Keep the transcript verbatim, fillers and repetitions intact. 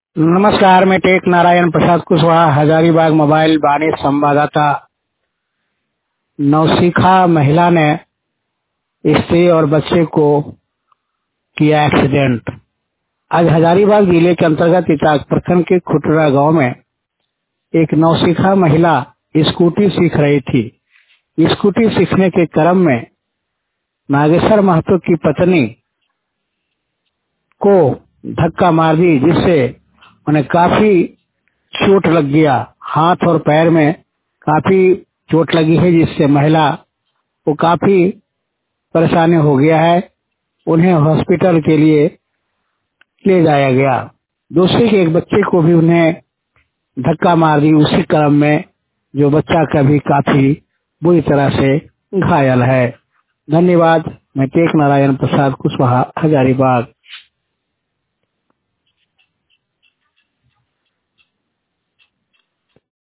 नमस्कार, मैं टेक नारायण प्रसाद कुशवाहा, हजारीबाग मोबाइल वाणिज्य संवाददाता। नौसिखा महिला ने स्त्री और बच्चे को किया एक्सीडेंट। आज हजारीबाग जिले के अंतर्गत इटाक प्रखंड के खुटरा गांव में एक नौसिखा महिला स्कूटी सीख रही थी। स्कूटी सीखने के क्रम में नागेश्वर महतो की पत्नी को धक्का मार दी, जिससे उन्हें काफी चोट लग गया। हाथ और पैर में काफी चोट लगी है, जिससे महिला को काफी परेशानी हो गया है। उन्हें हॉस्पिटल के लिए ले जाया गया। दूसरे के एक बच्चे को भी उन्हें धक्का मार दी उसी क्रम में, जो बच्चा का भी काफी बुरी तरह से घायल है। धन्यवाद। मैं टेक नारायण प्रसाद कुशवाहा, हजारीबाग।